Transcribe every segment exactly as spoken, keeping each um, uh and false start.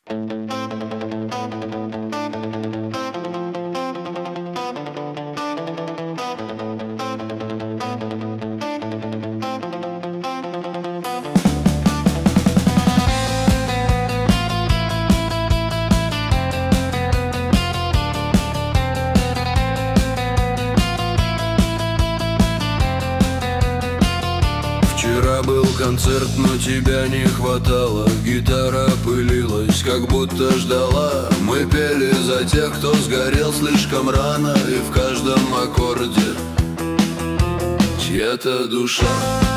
Вчера был концерт, но тебя не хватало. Гитара пылилась, как будто ждала. Мы пели за тех, кто сгорел слишком рано. И в каждом аккорде чья-то душа.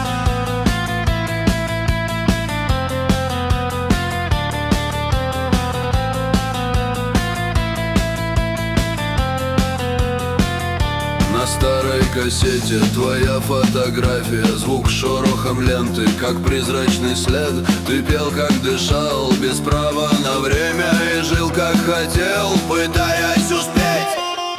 На старой кассете твоя фотография, звук шорохом ленты, как призрачный след. Ты пел, как дышал, без права на время, и жил, как хотел, пытаясь успеть.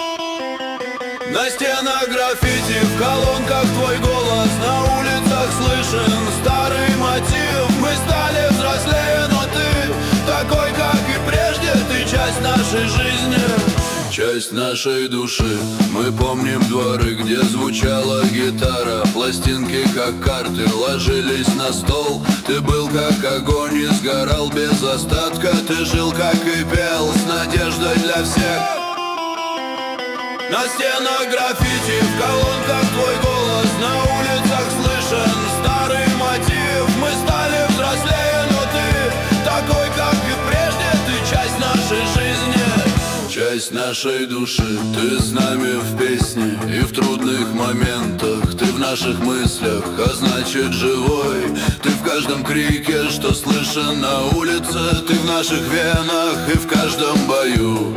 На стенах граффити, в колонках твой голос, на улицах слышен старый мотив. Мы стали взрослее, но ты такой, как и прежде, ты часть нашей жизни, часть нашей души. Мы помним дворы, где звучала гитара. Пластинки, как карты, ложились на стол. Ты был как огонь и сгорал без остатка. Ты жил, как и пел, с надеждой для всех. На стенах граффити, в колонках твой голос, на улицах слышен старый мотив. Мы стали взрослее, но ты такой, как и прежде, ты часть нашей жизни, часть нашей души. Ты с нами в песне и в трудных моментах. Ты в наших мыслях, а значит живой. Ты в каждом крике, что слышен на улице. Ты в наших венах и в каждом бою.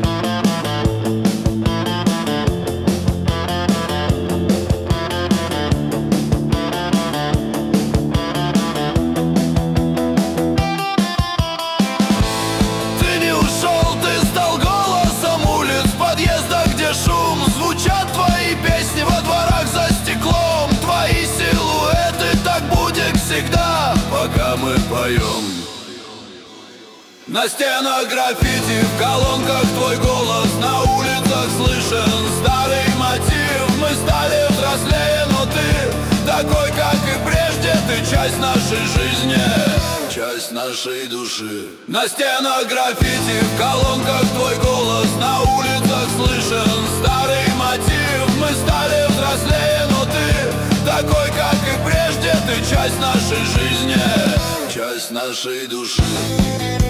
Звучат твои песни во дворах за стеклом. Твои силуэты, так будет всегда, пока мы поем. На стенах граффити, в колонках твой голос, на улицах слышен старый мотив. Мы стали взрослее, но ты такой, как и прежде, ты часть нашей жизни, часть нашей души. На стенах граффити, в колонках твой голос, на улицах слышен старый мотив. Мы стали взрослее, но ты такой, как и прежде, ты часть нашей жизни, часть нашей души.